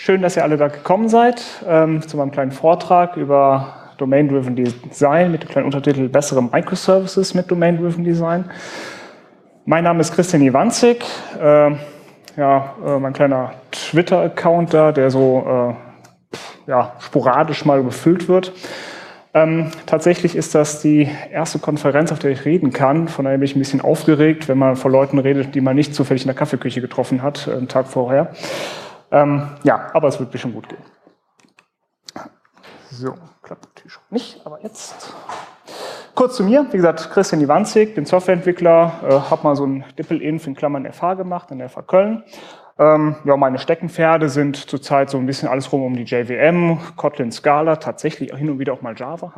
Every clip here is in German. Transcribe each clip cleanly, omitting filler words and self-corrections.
Schön, dass ihr alle da gekommen seid zu meinem kleinen Vortrag über Domain-Driven Design mit dem kleinen Untertitel Bessere Microservices mit Domain-Driven Design. Mein Name ist Christian Iwanzig, mein kleiner Twitter-Account da, der so sporadisch mal befüllt wird. Tatsächlich ist das die erste Konferenz, auf der ich reden kann. Von daher bin ich ein bisschen aufgeregt, wenn man vor Leuten redet, die man nicht zufällig in der Kaffeeküche getroffen hat, einen Tag vorher. Aber es wird bestimmt gut gehen. So, klappt natürlich schon nicht, aber jetzt. Kurz zu mir, wie gesagt, Christian Iwanzig, bin Softwareentwickler, habe mal so ein DippelInf in Klammern FH gemacht, in der FH Köln. Meine Steckenpferde sind zurzeit so ein bisschen alles rum um die JVM, Kotlin, Scala, tatsächlich hin und wieder auch mal Java.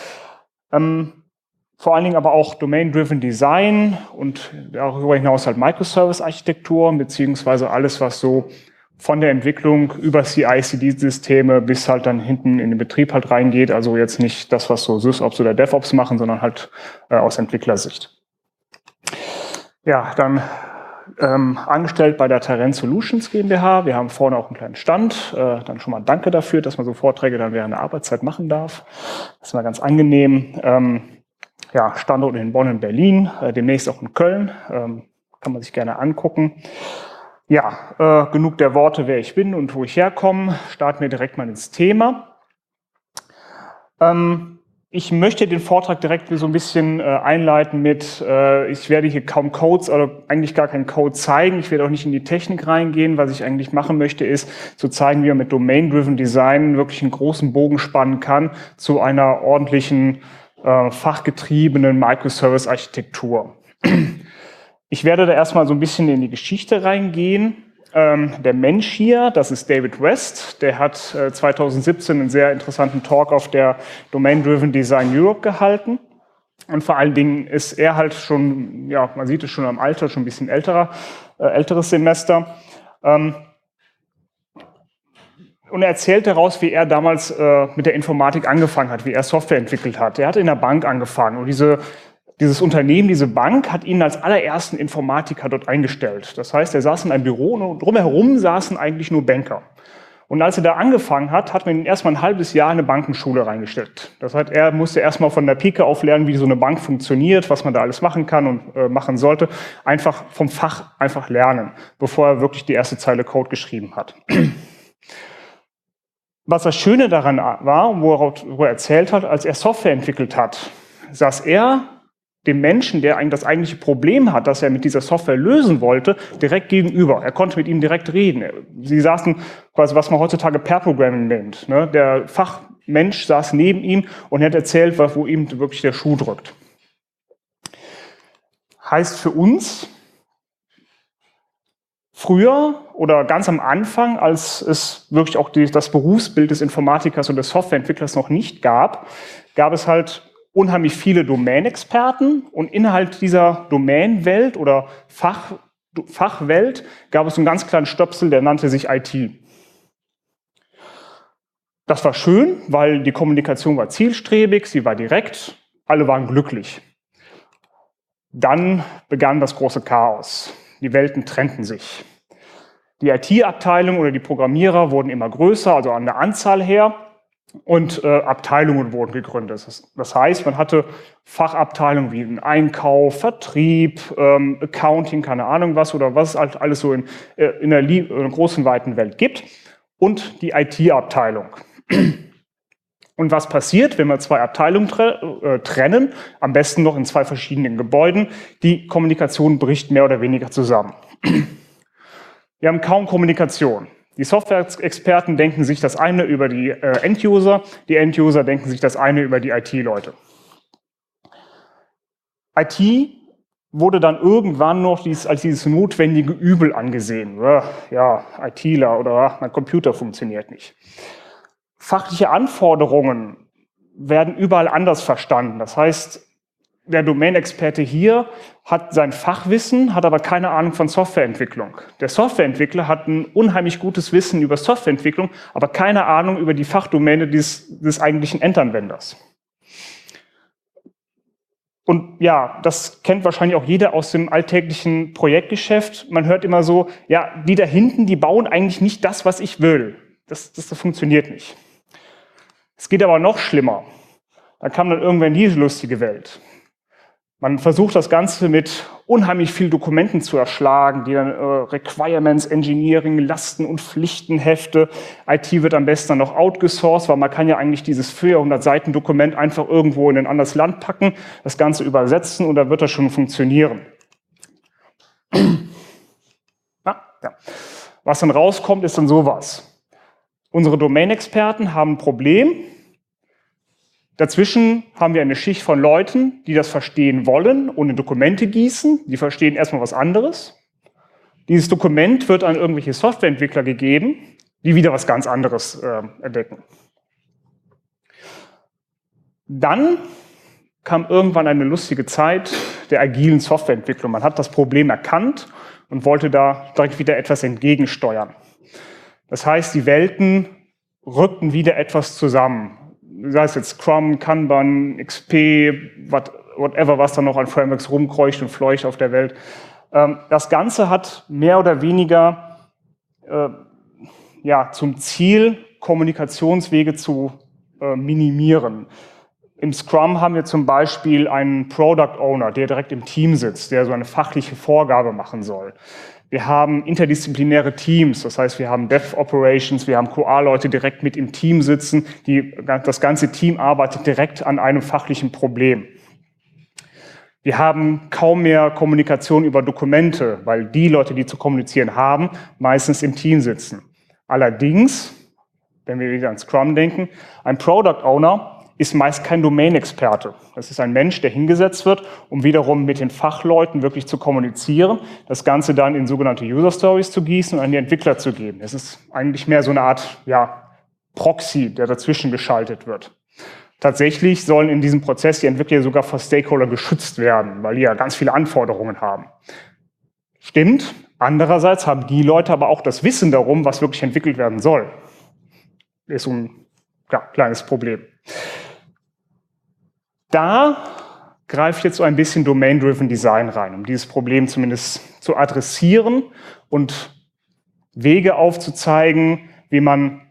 Vor allen Dingen aber auch Domain-Driven Design und darüber hinaus halt Microservice-Architektur, beziehungsweise alles, was so von der Entwicklung über CI/CD-Systeme bis halt dann hinten in den Betrieb halt reingeht. Also jetzt nicht das, was so SysOps oder DevOps machen, sondern halt aus Entwicklersicht. Ja, dann angestellt bei der Terrain Solutions GmbH. Wir haben vorne auch einen kleinen Stand. Dann schon mal danke dafür, dass man so Vorträge dann während der Arbeitszeit machen darf. Das ist mal ganz angenehm. Standort in Bonn und Berlin, demnächst auch in Köln. Kann man sich gerne angucken. Genug der Worte, wer ich bin und wo ich herkomme. Starten wir direkt mal ins Thema. Ich möchte den Vortrag direkt so ein bisschen einleiten mit, ich werde hier kaum Codes oder eigentlich gar keinen Code zeigen. Ich werde auch nicht in die Technik reingehen. Was ich eigentlich machen möchte, ist zu zeigen, wie man mit Domain-Driven Design wirklich einen großen Bogen spannen kann zu einer ordentlichen, fachgetriebenen Microservice-Architektur. Ich werde da erstmal so ein bisschen in die Geschichte reingehen. Der Mensch hier, das ist David West, der hat 2017 einen sehr interessanten Talk auf der Domain-Driven Design Europe gehalten. Und vor allen Dingen ist er halt schon, man sieht es schon am Alter, schon ein bisschen älteres Semester. Und er erzählt daraus, wie er damals mit der Informatik angefangen hat, wie er Software entwickelt hat. Er hat in der Bank angefangen und dieses Unternehmen, diese Bank, hat ihn als allerersten Informatiker dort eingestellt. Das heißt, er saß in einem Büro und drumherum saßen eigentlich nur Banker. Und als er da angefangen hat, hat man ihn erstmal ein halbes Jahr in eine Bankenschule reingestellt. Das heißt, er musste erstmal von der Pike auf lernen, wie so eine Bank funktioniert, was man da alles machen kann und machen sollte. Einfach vom Fach einfach lernen, bevor er wirklich die erste Zeile Code geschrieben hat. Was das Schöne daran war, wo er erzählt hat, als er Software entwickelt hat, saß er dem Menschen, der eigentlich das eigentliche Problem hat, das er mit dieser Software lösen wollte, direkt gegenüber. Er konnte mit ihm direkt reden. Sie saßen quasi, was man heutzutage Pair-Programming nennt. Der Fachmensch saß neben ihm und hat erzählt, wo ihm wirklich der Schuh drückt. Heißt für uns, früher oder ganz am Anfang, als es wirklich auch das Berufsbild des Informatikers und des Softwareentwicklers noch nicht gab, gab es halt unheimlich viele Domain-Experten und innerhalb dieser Domain-Welt oder Fachwelt gab es einen ganz kleinen Stöpsel, der nannte sich IT. Das war schön, weil die Kommunikation war zielstrebig, sie war direkt, alle waren glücklich. Dann begann das große Chaos. Die Welten trennten sich. Die IT-Abteilung oder die Programmierer wurden immer größer, also an der Anzahl her. Und Abteilungen wurden gegründet. Das heißt, man hatte Fachabteilungen wie Einkauf, Vertrieb, Accounting, keine Ahnung was, oder was es halt alles so in der großen, weiten Welt gibt. Und die IT-Abteilung. Und was passiert, wenn wir zwei Abteilungen trennen, am besten noch in zwei verschiedenen Gebäuden? Die Kommunikation bricht mehr oder weniger zusammen. Wir haben kaum Kommunikation. Die Software-Experten denken sich das eine über die End-User, die End-User denken sich das eine über die IT-Leute. IT wurde dann irgendwann noch als dieses notwendige Übel angesehen. ITler oder mein Computer funktioniert nicht. Fachliche Anforderungen werden überall anders verstanden. Das heißt, der Domain-Experte hier hat sein Fachwissen, hat aber keine Ahnung von Softwareentwicklung. Der Softwareentwickler hat ein unheimlich gutes Wissen über Softwareentwicklung, aber keine Ahnung über die Fachdomäne des eigentlichen Endanwenders. Und das kennt wahrscheinlich auch jeder aus dem alltäglichen Projektgeschäft. Man hört immer so, die da hinten, die bauen eigentlich nicht das, was ich will. Das funktioniert nicht. Es geht aber noch schlimmer. Da kam dann irgendwann diese lustige Welt. Man versucht das Ganze mit unheimlich vielen Dokumenten zu erschlagen, die dann Requirements, Engineering, Lasten- und Pflichtenhefte. IT wird am besten dann noch outgesourced, weil man kann ja eigentlich dieses 400 Seiten Dokument einfach irgendwo in ein anderes Land packen, das Ganze übersetzen und dann wird das schon funktionieren. Ja. Was dann rauskommt, ist dann sowas. Unsere Domain-Experten haben ein Problem. Dazwischen haben wir eine Schicht von Leuten, die das verstehen wollen, ohne Dokumente gießen. Die verstehen erstmal was anderes. Dieses Dokument wird an irgendwelche Softwareentwickler gegeben, die wieder was ganz anderes entdecken. Dann kam irgendwann eine lustige Zeit der agilen Softwareentwicklung. Man hat das Problem erkannt und wollte da direkt wieder etwas entgegensteuern. Das heißt, die Welten rückten wieder etwas zusammen. Sei es jetzt Scrum, Kanban, XP, whatever, was da noch an Frameworks rumkreucht und fleucht auf der Welt. Das Ganze hat mehr oder weniger zum Ziel, Kommunikationswege zu minimieren. Im Scrum haben wir zum Beispiel einen Product Owner, der direkt im Team sitzt, der so eine fachliche Vorgabe machen soll. Wir haben interdisziplinäre Teams, das heißt, wir haben Dev Operations, wir haben QA-Leute direkt mit im Team sitzen, das ganze Team arbeitet direkt an einem fachlichen Problem. Wir haben kaum mehr Kommunikation über Dokumente, weil die Leute, die zu kommunizieren haben, meistens im Team sitzen. Allerdings, wenn wir wieder an Scrum denken, ein Product Owner ist meist kein Domain-Experte. Das ist ein Mensch, der hingesetzt wird, um wiederum mit den Fachleuten wirklich zu kommunizieren, das Ganze dann in sogenannte User Stories zu gießen und an die Entwickler zu geben. Es ist eigentlich mehr so eine Art Proxy, der dazwischen geschaltet wird. Tatsächlich sollen in diesem Prozess die Entwickler sogar vor Stakeholder geschützt werden, weil die ja ganz viele Anforderungen haben. Stimmt. Andererseits haben die Leute aber auch das Wissen darum, was wirklich entwickelt werden soll. Ist so ein kleines Problem. Da greift jetzt so ein bisschen Domain-Driven Design rein, um dieses Problem zumindest zu adressieren und Wege aufzuzeigen, wie man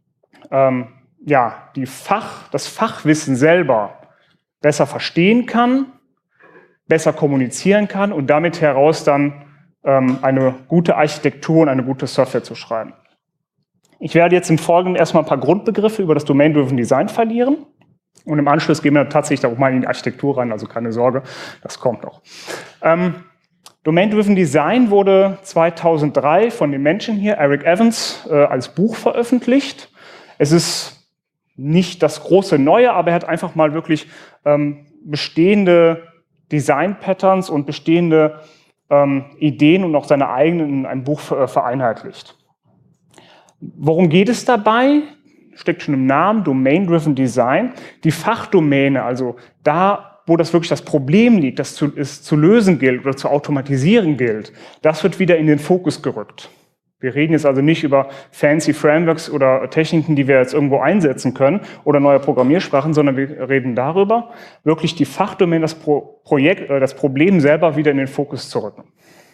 das Fachwissen selber besser verstehen kann, besser kommunizieren kann und damit heraus dann eine gute Architektur und eine gute Software zu schreiben. Ich werde jetzt im Folgenden erstmal ein paar Grundbegriffe über das Domain-Driven Design verlieren. Und im Anschluss gehen wir tatsächlich auch mal in die Architektur rein, also keine Sorge, das kommt noch. Domain-Driven Design wurde 2003 von dem Menschen hier, Eric Evans, als Buch veröffentlicht. Es ist nicht das große Neue, aber er hat einfach mal wirklich bestehende Design-Patterns und bestehende Ideen und auch seine eigenen in einem Buch vereinheitlicht. Worum geht es dabei? Steckt schon im Namen, Domain-Driven Design. Die Fachdomäne, also da, wo das wirklich das Problem liegt, das zu lösen gilt oder zu automatisieren gilt, das wird wieder in den Fokus gerückt. Wir reden jetzt also nicht über fancy Frameworks oder Techniken, die wir jetzt irgendwo einsetzen können oder neue Programmiersprachen, sondern wir reden darüber, wirklich die Fachdomäne, das Problem selber wieder in den Fokus zu rücken.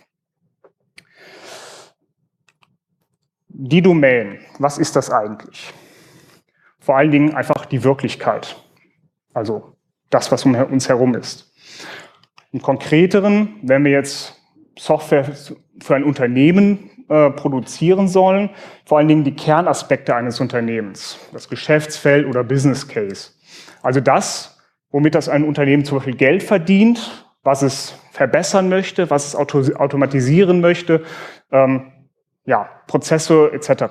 Die Domain, was ist das eigentlich? Vor allen Dingen einfach die Wirklichkeit, also das, was um uns herum ist. Im Konkreteren, wenn wir jetzt Software für ein Unternehmen produzieren sollen, vor allen Dingen die Kernaspekte eines Unternehmens, das Geschäftsfeld oder Business Case. Also das, womit das ein Unternehmen zum Beispiel Geld verdient, was es verbessern möchte, was es automatisieren möchte, Prozesse etc.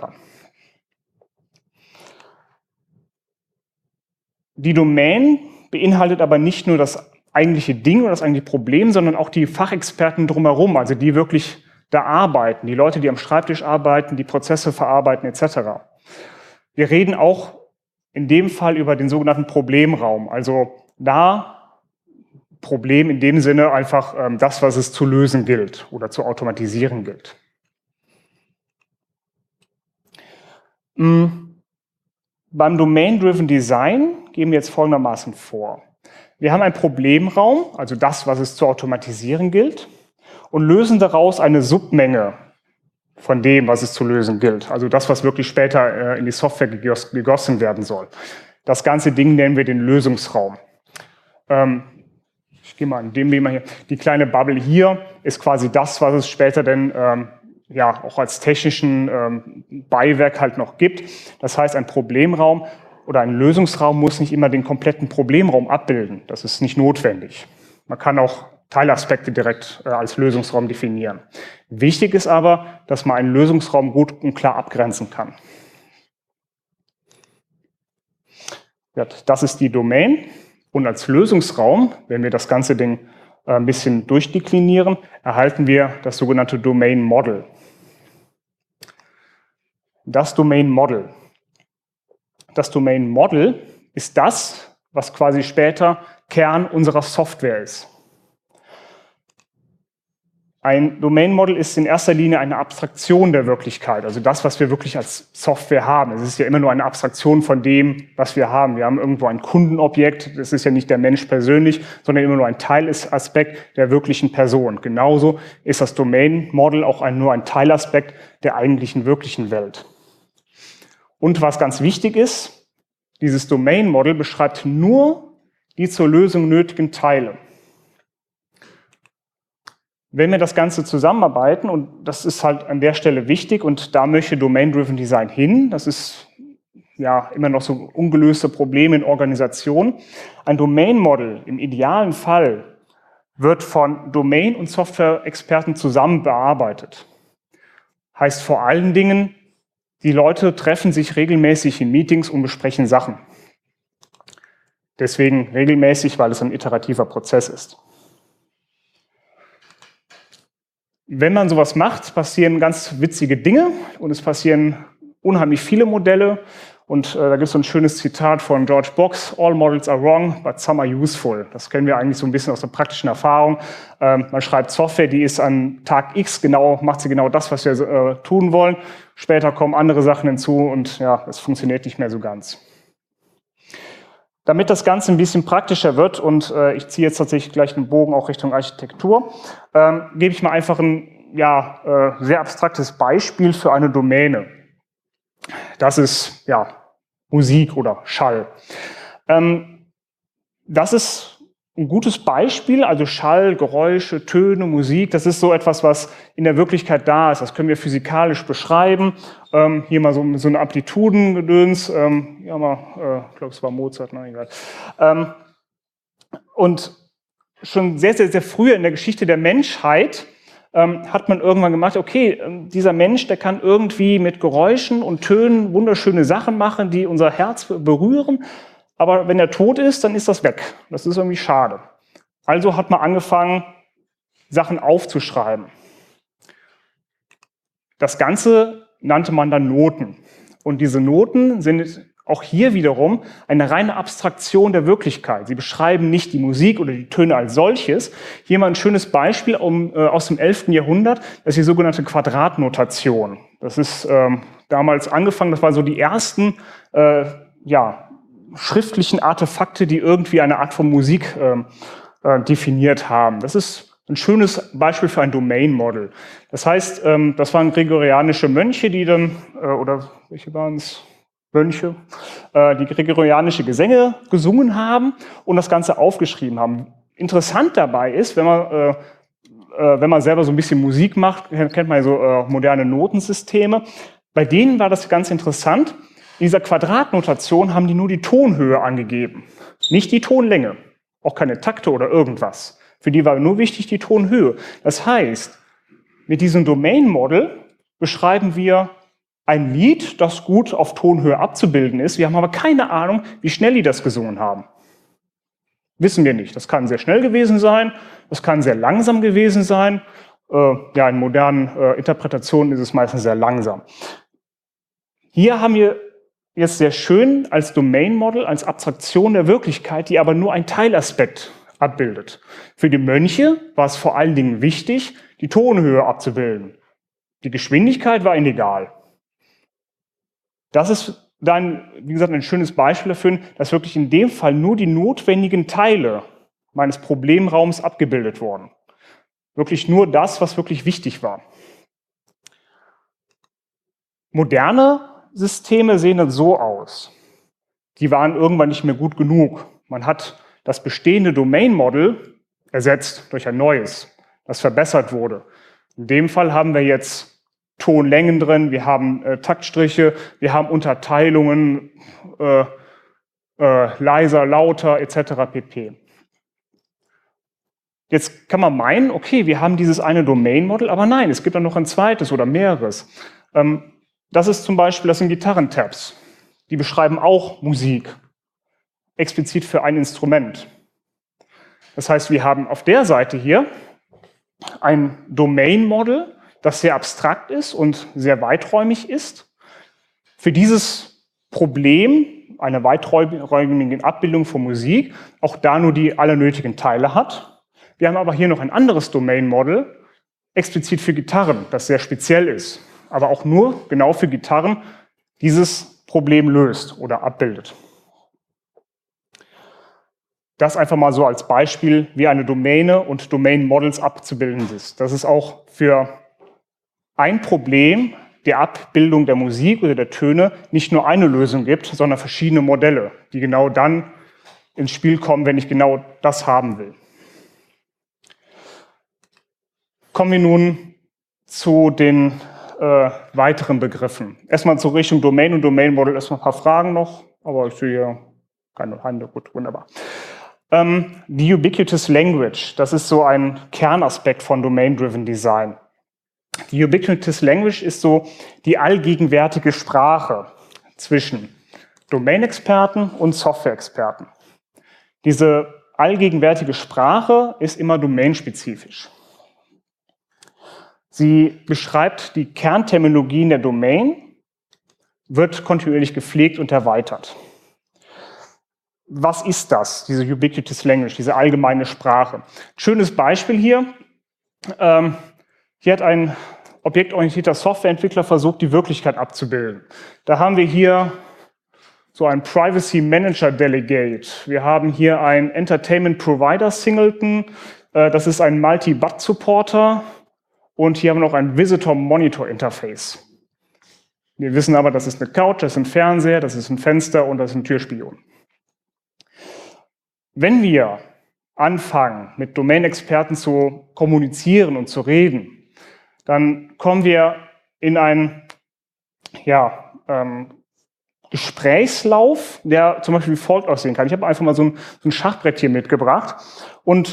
Die Domain beinhaltet aber nicht nur das eigentliche Ding oder das eigentliche Problem, sondern auch die Fachexperten drumherum, also die wirklich da arbeiten, die Leute, die am Schreibtisch arbeiten, die Prozesse verarbeiten etc. Wir reden auch in dem Fall über den sogenannten Problemraum, also da Problem in dem Sinne einfach das, was es zu lösen gilt oder zu automatisieren gilt. Beim Domain-Driven Design gehen wir jetzt folgendermaßen vor. Wir haben einen Problemraum, also das, was es zu automatisieren gilt, und lösen daraus eine Submenge von dem, was es zu lösen gilt. Also das, was wirklich später in die Software gegossen werden soll. Das ganze Ding nennen wir den Lösungsraum. Ich gehe mal an dem Thema hier. Die kleine Bubble hier ist quasi das, was es später denn ja auch als technischen Beiwerk halt noch gibt. Das heißt, ein Problemraum oder ein Lösungsraum muss nicht immer den kompletten Problemraum abbilden. Das ist nicht notwendig. Man kann auch Teilaspekte direkt als Lösungsraum definieren. Wichtig ist aber, dass man einen Lösungsraum gut und klar abgrenzen kann. Ja, das ist die Domain. Und als Lösungsraum, wenn wir das ganze Ding ein bisschen durchdeklinieren, erhalten wir das sogenannte Domain Model. Das Domain Model. Das Domain Model ist das, was quasi später Kern unserer Software ist. Ein Domain Model ist in erster Linie eine Abstraktion der Wirklichkeit, also das, was wir wirklich als Software haben. Es ist ja immer nur eine Abstraktion von dem, was wir haben. Wir haben irgendwo ein Kundenobjekt, das ist ja nicht der Mensch persönlich, sondern immer nur ein Teilaspekt der wirklichen Person. Genauso ist das Domain Model auch nur ein Teilaspekt der eigentlichen wirklichen Welt. Und was ganz wichtig ist, dieses Domain Model beschreibt nur die zur Lösung nötigen Teile. Wenn wir das Ganze zusammenarbeiten, und das ist halt an der Stelle wichtig, und da möchte Domain-Driven Design hin, das ist ja immer noch so ungelöste Probleme in Organisationen. Ein Domain-Model im idealen Fall wird von Domain- und Software-Experten zusammen bearbeitet. Heißt vor allen Dingen, die Leute treffen sich regelmäßig in Meetings und besprechen Sachen. Deswegen regelmäßig, weil es ein iterativer Prozess ist. Wenn man sowas macht, passieren ganz witzige Dinge und es passieren unheimlich viele Modelle. Und da gibt es so ein schönes Zitat von George Box: All models are wrong, but some are useful. Das kennen wir eigentlich so ein bisschen aus der praktischen Erfahrung. Man schreibt Software, die ist an Tag X macht sie genau das, was wir tun wollen. Später kommen andere Sachen hinzu und ja, es funktioniert nicht mehr so ganz. Damit das Ganze ein bisschen praktischer wird, und ich ziehe jetzt tatsächlich gleich den Bogen auch Richtung Architektur, gebe ich mal einfach ein sehr abstraktes Beispiel für eine Domäne. Das ist ja Musik oder Schall. Das ist ein gutes Beispiel, also Schall, Geräusche, Töne, Musik, das ist so etwas, was in der Wirklichkeit da ist. Das können wir physikalisch beschreiben. Hier mal so eine Amplitudengedöns. Ich glaube, es war Mozart, egal. Und schon sehr, sehr, sehr früh in der Geschichte der Menschheit hat man irgendwann gemacht, okay, dieser Mensch, der kann irgendwie mit Geräuschen und Tönen wunderschöne Sachen machen, die unser Herz berühren. Aber wenn er tot ist, dann ist das weg. Das ist irgendwie schade. Also hat man angefangen, Sachen aufzuschreiben. Das Ganze nannte man dann Noten. Und diese Noten sind auch hier wiederum eine reine Abstraktion der Wirklichkeit. Sie beschreiben nicht die Musik oder die Töne als solches. Hier mal ein schönes Beispiel aus dem 11. Jahrhundert. Das ist die sogenannte Quadratnotation. Das ist damals angefangen, das waren so die ersten schriftlichen Artefakte, die irgendwie eine Art von Musik definiert haben. Das ist ein schönes Beispiel für ein Domain Model. Das heißt, das waren gregorianische Mönche, die dann, oder welche waren es? Mönche, die gregorianische Gesänge gesungen haben und das Ganze aufgeschrieben haben. Interessant dabei ist, wenn man selber so ein bisschen Musik macht, kennt man ja so moderne Notensysteme. Bei denen war das ganz interessant. In dieser Quadratnotation haben die nur die Tonhöhe angegeben, nicht die Tonlänge, auch keine Takte oder irgendwas. Für die war nur wichtig die Tonhöhe. Das heißt, mit diesem Domain Model beschreiben wir ein Lied, das gut auf Tonhöhe abzubilden ist. Wir haben aber keine Ahnung, wie schnell die das gesungen haben. Wissen wir nicht. Das kann sehr schnell gewesen sein, das kann sehr langsam gewesen sein. In modernen Interpretationen ist es meistens sehr langsam. Hier haben wir jetzt sehr schön als Domain Model, als Abstraktion der Wirklichkeit, die aber nur einen Teilaspekt abbildet. Für die Mönche war es vor allen Dingen wichtig, die Tonhöhe abzubilden. Die Geschwindigkeit war ihnen egal. Das ist dann, wie gesagt, ein schönes Beispiel dafür, dass wirklich in dem Fall nur die notwendigen Teile meines Problemraums abgebildet wurden. Wirklich nur das, was wirklich wichtig war. Moderne Systeme sehen dann so aus. Die waren irgendwann nicht mehr gut genug. Man hat das bestehende Domain Model ersetzt durch ein neues, das verbessert wurde. In dem Fall haben wir jetzt Tonlängen drin, wir haben Taktstriche, wir haben Unterteilungen, leiser, lauter etc. pp. Jetzt kann man meinen, okay, wir haben dieses eine Domain Model, aber nein, es gibt dann noch ein zweites oder mehreres. Das ist zum Beispiel, das sind Gitarrentabs. Die beschreiben auch Musik, explizit für ein Instrument. Das heißt, wir haben auf der Seite hier ein Domain-Model, das sehr abstrakt ist und sehr weiträumig ist. Für dieses Problem, eine weiträumige Abbildung von Musik, auch da nur die allernötigen Teile hat. Wir haben aber hier noch ein anderes Domain-Model, explizit für Gitarren, das sehr speziell ist, aber auch nur genau für Gitarren dieses Problem löst oder abbildet. Das einfach mal so als Beispiel, wie eine Domäne und Domain-Models abzubilden ist. Dass es auch für ein Problem der Abbildung der Musik oder der Töne nicht nur eine Lösung gibt, sondern verschiedene Modelle, die genau dann ins Spiel kommen, wenn ich genau das haben will. Kommen wir nun zu den weiteren Begriffen. Erstmal zur Richtung Domain und Domain Model erstmal ein paar Fragen noch, aber ich sehe hier keine Hände, gut, wunderbar. Die Ubiquitous Language, das ist so ein Kernaspekt von Domain-Driven Design. Die Ubiquitous Language ist so die allgegenwärtige Sprache zwischen Domain-Experten und Software-Experten. Diese allgegenwärtige Sprache ist immer domainspezifisch. Sie beschreibt die Kernterminologien der Domain, wird kontinuierlich gepflegt und erweitert. Was ist das, diese Ubiquitous Language, diese allgemeine Sprache? Schönes Beispiel hier. Hier hat ein objektorientierter Softwareentwickler versucht, die Wirklichkeit abzubilden. Da haben wir hier so ein Privacy Manager Delegate. Wir haben hier ein Entertainment Provider Singleton. Das ist ein Multi-But Supporter. Und hier haben wir noch ein Visitor Monitor Interface. Wir wissen aber, das ist eine Couch, das ist ein Fernseher, das ist ein Fenster und das ist ein Türspion. Wenn wir anfangen, mit Domain-Experten zu kommunizieren und zu reden, dann kommen wir in einen Gesprächslauf, der zum Beispiel wie folgt aussehen kann. Ich habe einfach mal so ein Schachbrett hier mitgebracht und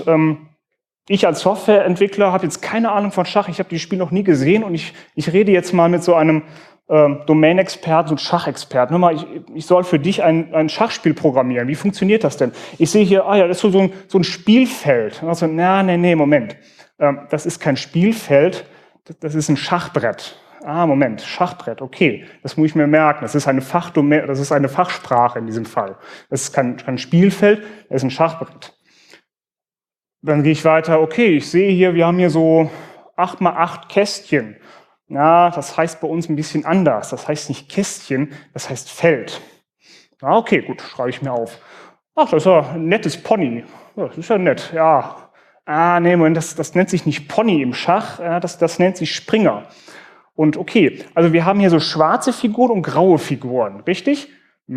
ich als Softwareentwickler habe jetzt keine Ahnung von Schach, ich habe dieses Spiel noch nie gesehen und ich rede jetzt mal mit so einem Domain-Experten und Schachexperten. Hör mal, ich soll für dich ein Schachspiel programmieren. Wie funktioniert das denn? Ich sehe hier, das ist so ein Spielfeld. Also, Moment. Das ist kein Spielfeld, das ist ein Schachbrett. Moment, Schachbrett, okay, das muss ich mir merken. Das ist eine Fachsprache in diesem Fall. Das ist kein Spielfeld, das ist ein Schachbrett. Dann gehe ich weiter, okay, ich sehe hier, wir haben hier so 8x8 Kästchen. Ja, das heißt bei uns ein bisschen anders. Das heißt nicht Kästchen, das heißt Feld. Okay, gut, schreibe ich mir auf. Ach, das ist ja ein nettes Pony. Ja, das ist ja nett, ja. Moment, das nennt sich nicht Pony im Schach, das nennt sich Springer. Und okay, also wir haben hier so schwarze Figuren und graue Figuren, richtig?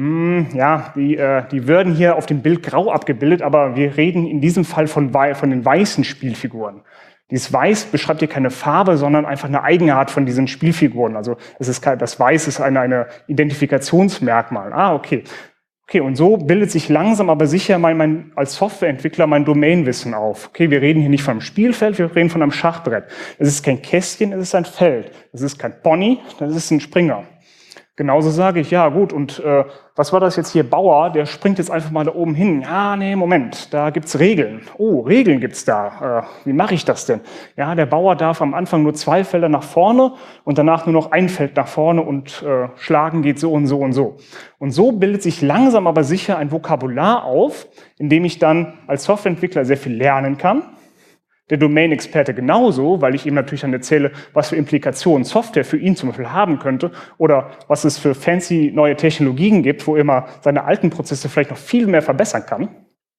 Ja, die werden hier auf dem Bild grau abgebildet, aber wir reden in diesem Fall von den weißen Spielfiguren. Dieses Weiß beschreibt hier keine Farbe, sondern einfach eine Eigenart von diesen Spielfiguren. Also das Weiß ist eine Identifikationsmerkmal. Okay. Okay, und so bildet sich langsam aber sicher als Softwareentwickler mein Domainwissen auf. Okay, wir reden hier nicht von einem Spielfeld, wir reden von einem Schachbrett. Es ist kein Kästchen, es ist ein Feld. Es ist kein Pony, das ist ein Springer. Genauso sage ich, ja gut, und was war das jetzt hier, Bauer, der springt jetzt einfach mal da oben hin. Moment, da gibt's Regeln. Oh, Regeln gibt's da. Wie mache ich das denn? Ja, der Bauer darf am Anfang nur 2 Felder nach vorne und danach nur noch ein Feld nach vorne und schlagen geht so und so und so. Und so bildet sich langsam aber sicher ein Vokabular auf, in dem ich dann als Softwareentwickler sehr viel lernen kann. Der Domain-Experte genauso, weil ich ihm natürlich dann erzähle, was für Implikationen Software für ihn zum Beispiel haben könnte oder was es für fancy neue Technologien gibt, wo er mal seine alten Prozesse vielleicht noch viel mehr verbessern kann.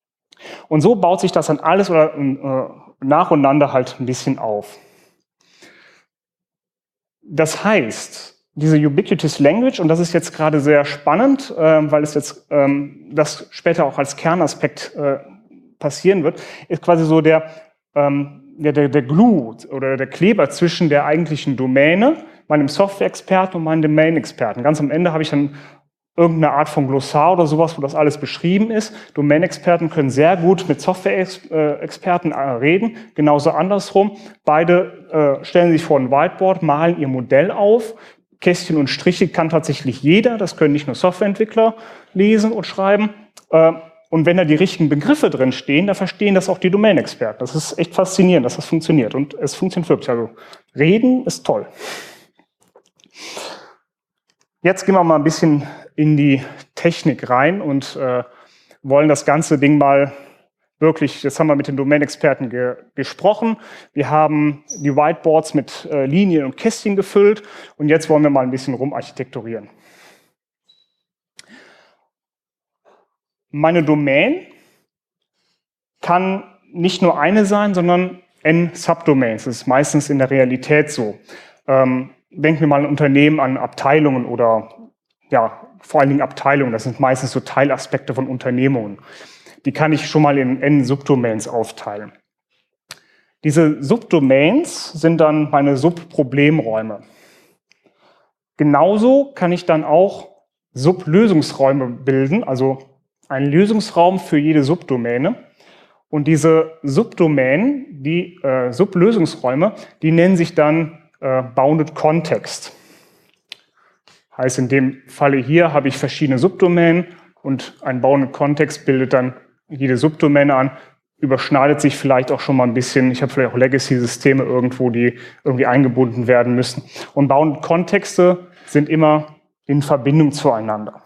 Und so baut sich das dann alles oder nacheinander halt ein bisschen auf. Das heißt, diese Ubiquitous Language, und das ist jetzt gerade sehr spannend, weil es jetzt das später auch als Kernaspekt passieren wird, ist quasi so der Glue oder der Kleber zwischen der eigentlichen Domäne, meinem Software-Experten und meinem Domain-Experten. Ganz am Ende habe ich dann irgendeine Art von Glossar oder sowas, wo das alles beschrieben ist. Domain-Experten können sehr gut mit Software-Experten reden, genauso andersrum. Beide stellen sich vor ein Whiteboard, malen ihr Modell auf. Kästchen und Striche kann tatsächlich jeder, das können nicht nur Softwareentwickler lesen und schreiben. Und wenn da die richtigen Begriffe drin stehen, dann verstehen das auch die Domain-Experten. Das ist echt faszinierend, dass das funktioniert. Und es funktioniert wirklich. Also reden ist toll. Jetzt gehen wir mal ein bisschen in die Technik rein und wollen das ganze Ding mal wirklich, jetzt haben wir mit den Domain-Experten gesprochen, wir haben die Whiteboards mit Linien und Kästchen gefüllt und jetzt wollen wir mal ein bisschen rumarchitekturieren. Meine Domain kann nicht nur eine sein, sondern n Subdomains. Das ist meistens in der Realität so. Denken wir mal an Unternehmen, an Abteilungen oder ja, vor allen Dingen Abteilungen. Das sind meistens so Teilaspekte von Unternehmungen. Die kann ich schon mal in n Subdomains aufteilen. Diese Subdomains sind dann meine Subproblemräume. Genauso kann ich dann auch Sublösungsräume bilden, also einen Lösungsraum für jede Subdomäne. Und diese Subdomänen, die Sublösungsräume, die nennen sich dann Bounded Context. Heißt, in dem Falle hier habe ich verschiedene Subdomänen und ein Bounded Context bildet dann jede Subdomäne an, überschneidet sich vielleicht auch schon mal ein bisschen. Ich habe vielleicht auch Legacy-Systeme irgendwo, die irgendwie eingebunden werden müssen. Und Bounded Kontexte sind immer in Verbindung zueinander.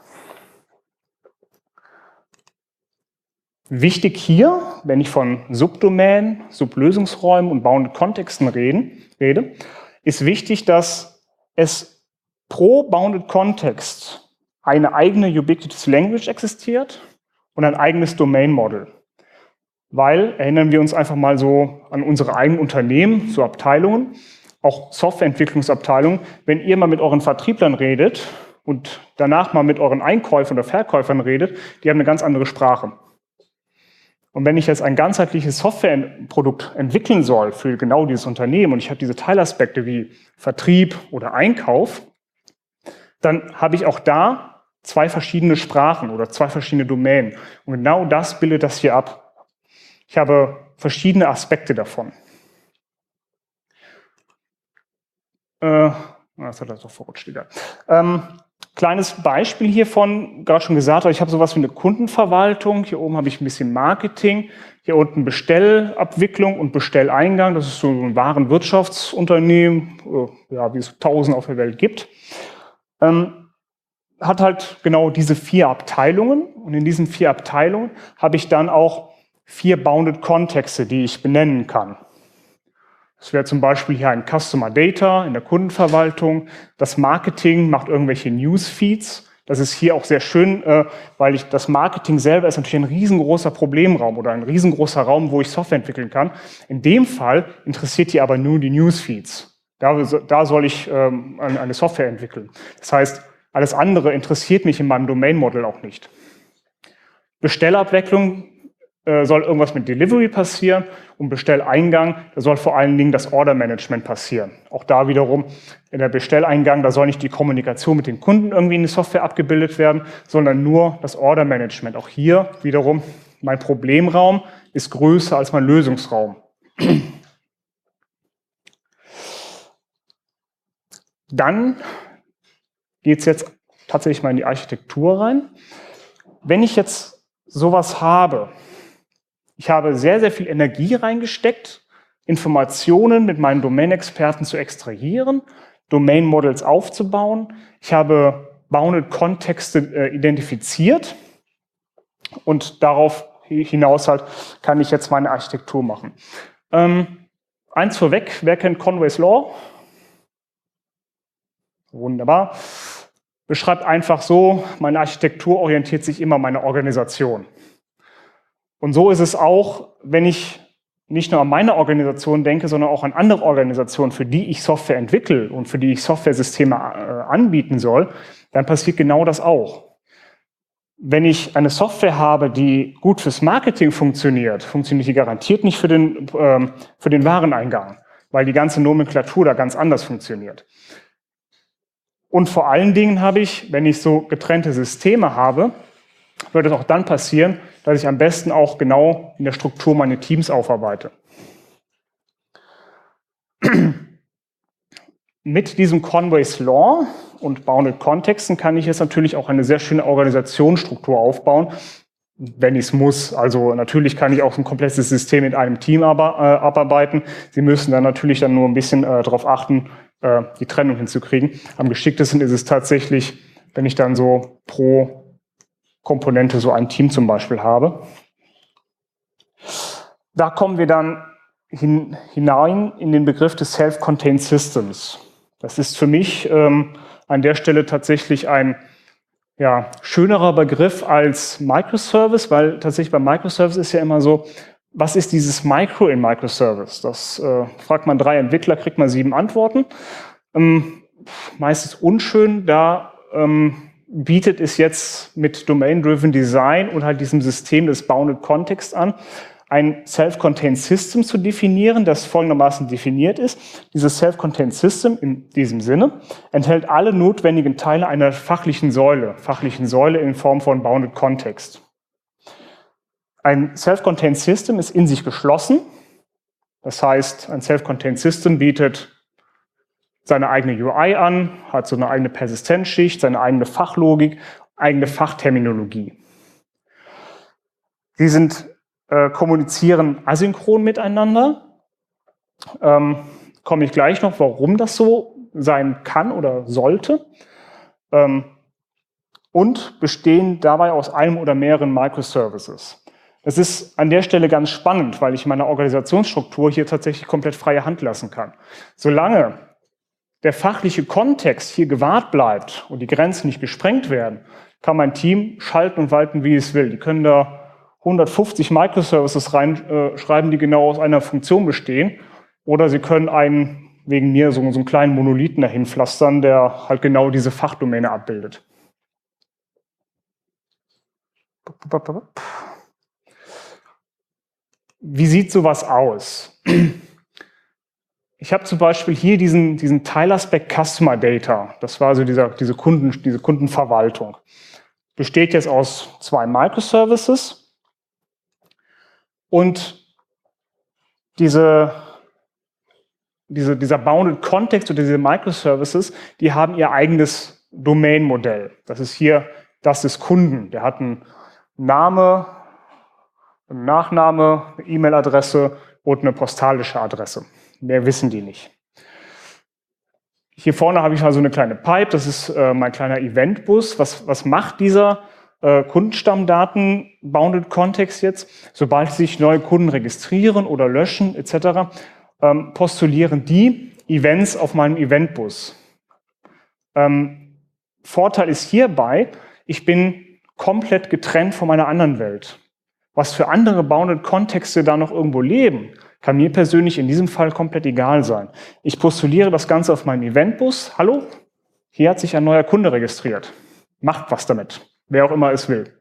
Wichtig hier, wenn ich von Subdomänen, Sublösungsräumen und Bounded Kontexten rede, ist wichtig, dass es pro Bounded Context eine eigene Ubiquitous Language existiert und ein eigenes Domain Model. Weil, erinnern wir uns einfach mal so an unsere eigenen Unternehmen, so Abteilungen, auch Softwareentwicklungsabteilungen, wenn ihr mal mit euren Vertrieblern redet und danach mal mit euren Einkäufern oder Verkäufern redet, die haben eine ganz andere Sprache. Und wenn ich jetzt ein ganzheitliches Softwareprodukt entwickeln soll für genau dieses Unternehmen und ich habe diese Teilaspekte wie Vertrieb oder Einkauf, dann habe ich auch da zwei verschiedene Sprachen oder zwei verschiedene Domänen. Und genau das bildet das hier ab. Ich habe verschiedene Aspekte davon. Das hat er doch verrutscht wieder. Kleines Beispiel hiervon, gerade schon gesagt, ich habe sowas wie eine Kundenverwaltung. Hier oben habe ich ein bisschen Marketing. Hier unten Bestellabwicklung und Bestelleingang. Das ist so ein Warenwirtschaftsunternehmen, ja, wie es 1000 auf der Welt gibt. Hat halt genau diese 4 Abteilungen. Und in diesen 4 Abteilungen habe ich dann auch 4 Bounded Kontexte, die ich benennen kann. Das wäre zum Beispiel hier ein Customer Data in der Kundenverwaltung. Das Marketing macht irgendwelche Newsfeeds. Das ist hier auch sehr schön, weil das Marketing selber ist natürlich ein riesengroßer Problemraum oder ein riesengroßer Raum, wo ich Software entwickeln kann. In dem Fall interessiert die aber nur die Newsfeeds. Da soll ich eine Software entwickeln. Das heißt, alles andere interessiert mich in meinem Domain Model auch nicht. Bestellabwicklung soll irgendwas mit Delivery passieren und Bestelleingang, da soll vor allen Dingen das Order Management passieren. Auch da wiederum in der Bestelleingang, da soll nicht die Kommunikation mit den Kunden irgendwie in die Software abgebildet werden, sondern nur das Order Management. Auch hier wiederum, mein Problemraum ist größer als mein Lösungsraum. Dann geht es jetzt tatsächlich mal in die Architektur rein. Wenn ich jetzt sowas habe, ich habe sehr, sehr viel Energie reingesteckt, Informationen mit meinen Domain-Experten zu extrahieren, Domain-Models aufzubauen. Ich habe Bounded Kontexte identifiziert und darauf hinaus halt kann ich jetzt meine Architektur machen. Eins vorweg, wer kennt Conway's Law? Wunderbar. Beschreibt einfach so, meine Architektur orientiert sich immer an meine Organisation. Und so ist es auch, wenn ich nicht nur an meine Organisation denke, sondern auch an andere Organisationen, für die ich Software entwickle und für die ich Softwaresysteme anbieten soll, dann passiert genau das auch. Wenn ich eine Software habe, die gut fürs Marketing funktioniert, funktioniert die garantiert nicht für den Wareneingang, weil die ganze Nomenklatur da ganz anders funktioniert. Und vor allen Dingen habe ich, wenn ich so getrennte Systeme habe, wird es auch dann passieren, dass ich am besten auch genau in der Struktur meine Teams aufarbeite. Mit diesem Conway's Law und Bounded Contexten kann ich jetzt natürlich auch eine sehr schöne Organisationsstruktur aufbauen, wenn ich es muss. Also natürlich kann ich auch ein komplettes System in einem Team abarbeiten. Sie müssen dann natürlich dann nur ein bisschen darauf achten, die Trennung hinzukriegen. Am geschicktesten ist es tatsächlich, wenn ich dann so pro Komponente so ein Team zum Beispiel habe. Da kommen wir dann hinein in den Begriff des Self-Contained Systems. Das ist für mich an der Stelle tatsächlich ein schönerer Begriff als Microservice, weil tatsächlich bei Microservice ist ja immer so, was ist dieses Micro in Microservice? Das fragt man 3 Entwickler, kriegt man 7 Antworten. Meistens unschön, da bietet es jetzt mit Domain-Driven Design und halt diesem System des Bounded Context an, ein Self-Contained System zu definieren, das folgendermaßen definiert ist. Dieses Self-Contained System in diesem Sinne enthält alle notwendigen Teile einer fachlichen Säule in Form von Bounded Context. Ein Self-Contained System ist in sich geschlossen. Das heißt, ein Self-Contained System bietet seine eigene UI an, hat so eine eigene Persistenzschicht, seine eigene Fachlogik, eigene Fachterminologie. Sie kommunizieren asynchron miteinander. Komme ich gleich noch, warum das so sein kann oder sollte. Und bestehen dabei aus einem oder mehreren Microservices. Das ist an der Stelle ganz spannend, weil ich meine Organisationsstruktur hier tatsächlich komplett freie Hand lassen kann. Solange der fachliche Kontext hier gewahrt bleibt und die Grenzen nicht gesprengt werden, kann mein Team schalten und walten, wie es will. Die können da 150 Microservices reinschreiben, die genau aus einer Funktion bestehen. Oder sie können wegen mir so einen kleinen Monolithen dahin pflastern, der halt genau diese Fachdomäne abbildet. Wie sieht sowas aus? Ich habe zum Beispiel hier diesen Teilaspekt Customer Data. Das war also diese Kundenverwaltung. Besteht jetzt aus 2 Microservices. Und dieser Bounded Context oder diese Microservices, die haben ihr eigenes Domain-Modell. Das ist hier das des Kunden. Der hat einen Name, einen Nachname, eine E-Mail-Adresse und eine postalische Adresse. Mehr wissen die nicht. Hier vorne habe ich also eine kleine Pipe, das ist mein kleiner Eventbus. Was macht dieser Kundenstammdaten Bounded Context jetzt? Sobald sich neue Kunden registrieren oder löschen etc., postulieren die Events auf meinem Eventbus. Vorteil ist hierbei, ich bin komplett getrennt von meiner anderen Welt. Was für andere Bounded Kontexte da noch irgendwo leben, kann mir persönlich in diesem Fall komplett egal sein. Ich postuliere das Ganze auf meinem Eventbus. Hallo, hier hat sich ein neuer Kunde registriert. Macht was damit, wer auch immer es will.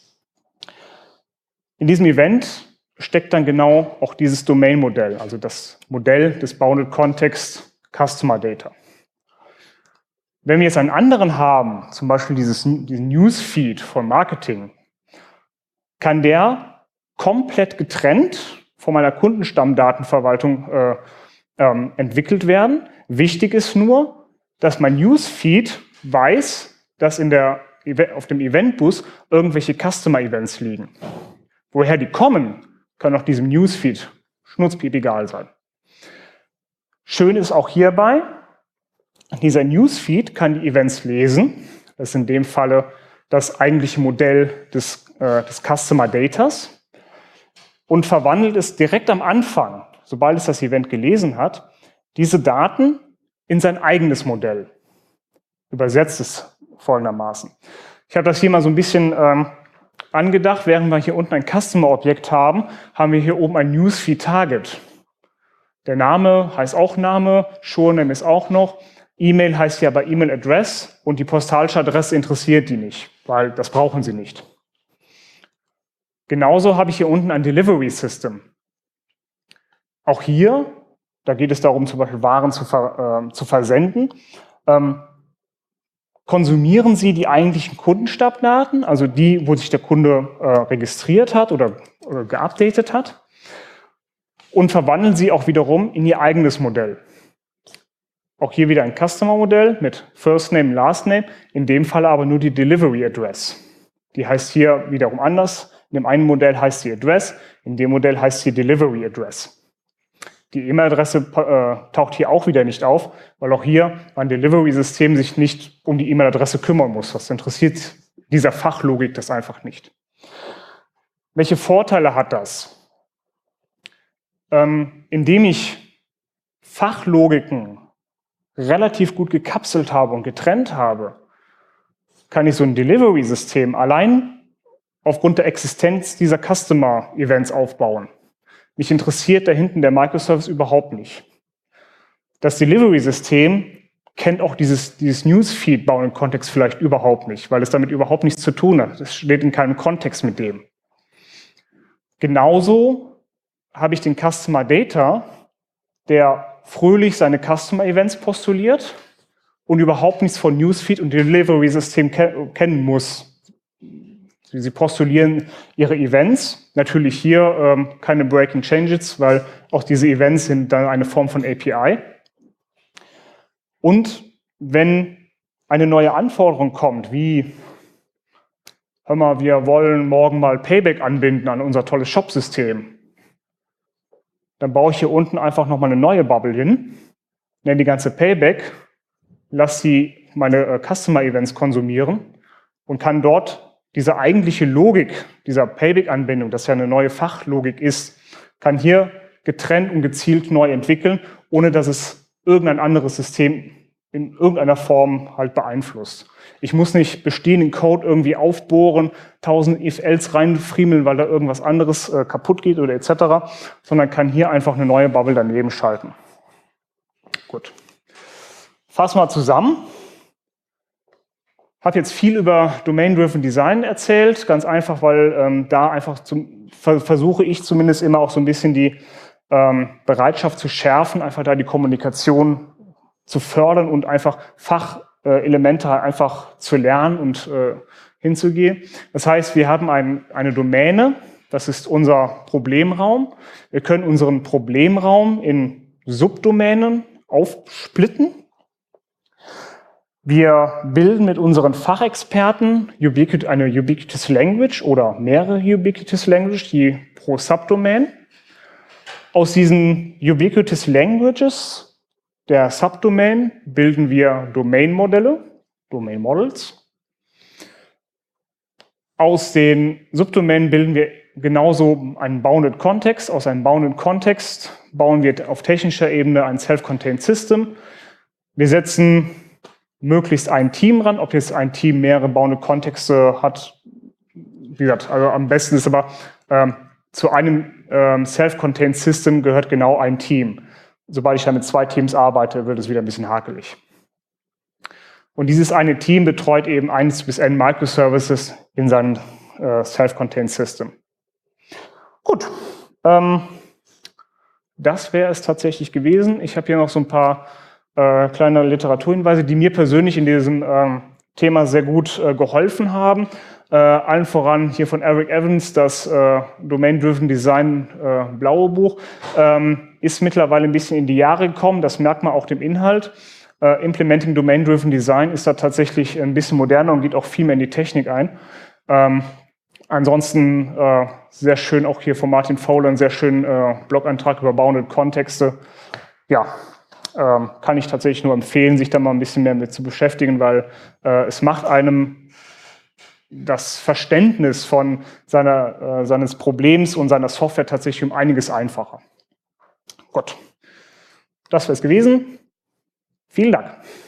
In diesem Event steckt dann genau auch dieses Domain-Modell, also das Modell des Bounded Context Customer Data. Wenn wir jetzt einen anderen haben, zum Beispiel diesen Newsfeed von Marketing, kann der komplett getrennt von meiner Kundenstammdatenverwaltung entwickelt werden. Wichtig ist nur, dass mein Newsfeed weiß, dass auf dem Eventbus irgendwelche Customer-Events liegen. Woher die kommen, kann auch diesem Newsfeed schnurzpiep egal sein. Schön ist auch hierbei, dieser Newsfeed kann die Events lesen. Das ist in dem Falle das eigentliche Modell des Customer Datas und verwandelt es direkt am Anfang, sobald es das Event gelesen hat, diese Daten in sein eigenes Modell. Übersetzt es folgendermaßen. Ich habe das hier mal so ein bisschen Angedacht, während wir hier unten ein Customer-Objekt haben, haben wir hier oben ein Newsfeed-Target. Der Name heißt auch Name, Showname ist auch noch. E-Mail heißt ja bei E-Mail-Address und die postalische Adresse interessiert die nicht, weil das brauchen sie nicht. Genauso habe ich hier unten ein Delivery-System. Auch hier, da geht es darum, zum Beispiel Waren zu versenden. Konsumieren Sie die eigentlichen Kundenstammdaten, also die, wo sich der Kunde registriert hat oder geupdatet hat, und verwandeln sie auch wiederum in Ihr eigenes Modell. Auch hier wieder ein Customer-Modell mit First Name, Last Name, in dem Fall aber nur die Delivery Address. Die heißt hier wiederum anders. In dem einen Modell heißt sie Address, in dem Modell heißt sie Delivery Address. Die E-Mail-Adresse taucht hier auch wieder nicht auf, weil auch hier ein Delivery-System sich nicht um die E-Mail-Adresse kümmern muss. Das interessiert dieser Fachlogik das einfach nicht. Welche Vorteile hat das? Indem ich Fachlogiken relativ gut gekapselt habe und getrennt habe, kann ich so ein Delivery-System allein aufgrund der Existenz dieser Customer-Events aufbauen. Mich interessiert da hinten der Microservice überhaupt nicht. Das Delivery-System kennt auch dieses Newsfeed-Bauen im Kontext vielleicht überhaupt nicht, weil es damit überhaupt nichts zu tun hat. Es steht in keinem Kontext mit dem. Genauso habe ich den Customer Data, der fröhlich seine Customer Events postuliert und überhaupt nichts von Newsfeed und Delivery-System kennen muss. Sie postulieren ihre Events, natürlich hier keine Breaking Changes, weil auch diese Events sind dann eine Form von API. Und wenn eine neue Anforderung kommt, wie, hör mal, wir wollen morgen mal Payback anbinden an unser tolles Shop-System, dann baue ich hier unten einfach nochmal eine neue Bubble hin, nenne die ganze Payback, lasse sie meine Customer-Events konsumieren und kann dort diese eigentliche Logik dieser Payback-Anbindung, das ja eine neue Fachlogik ist, kann hier getrennt und gezielt neu entwickeln, ohne dass es irgendein anderes System in irgendeiner Form halt beeinflusst. Ich muss nicht bestehenden Code irgendwie aufbohren, 1000 If-Else reinfriemeln, weil da irgendwas anderes kaputt geht oder etc., sondern kann hier einfach eine neue Bubble daneben schalten. Gut. Fassen wir zusammen. Ich habe jetzt viel über Domain-Driven Design erzählt, ganz einfach, weil da einfach versuche ich zumindest immer auch so ein bisschen die Bereitschaft zu schärfen, einfach da die Kommunikation zu fördern und einfach Fachelemente einfach zu lernen und hinzugehen. Das heißt, wir haben eine Domäne, das ist unser Problemraum. Wir können unseren Problemraum in Subdomänen aufsplitten. Wir bilden mit unseren Fachexperten eine Ubiquitous Language oder mehrere Ubiquitous Language, die pro Subdomain. Aus diesen Ubiquitous Languages der Subdomain bilden wir Domain-Modelle, Domain Models. Aus den Subdomänen bilden wir genauso einen Bounded Context. Aus einem Bounded Context bauen wir auf technischer Ebene ein Self-Contained System. Wir setzen möglichst ein Team ran, ob jetzt ein Team mehrere Bounded Kontexte hat. Wie gesagt, also am besten ist aber, zu einem Self-Contained System gehört genau ein Team. Sobald ich da mit 2 Teams arbeite, wird es wieder ein bisschen hakelig. Und dieses eine Team betreut eben 1 bis n Microservices in seinem Self-Contained System. Gut, das wäre es tatsächlich gewesen. Ich habe hier noch so ein paar kleine Literaturhinweise, die mir persönlich in diesem Thema sehr gut geholfen haben. Allen voran hier von Eric Evans, das Domain-Driven Design blaue Buch, ist mittlerweile ein bisschen in die Jahre gekommen, das merkt man auch dem Inhalt. Implementing Domain-Driven Design ist da tatsächlich ein bisschen moderner und geht auch viel mehr in die Technik ein. Ansonsten sehr schön auch hier von Martin Fowler, einen sehr schönen Blogantrag über Bounded Kontexte. Ja, kann ich tatsächlich nur empfehlen, sich da mal ein bisschen mehr mit zu beschäftigen, weil es macht einem das Verständnis von seines Problems und seiner Software tatsächlich um einiges einfacher. Gut, das wäre es gewesen. Vielen Dank.